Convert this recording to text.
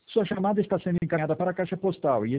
Sua chamada está sendo encaminhada para a caixa postal e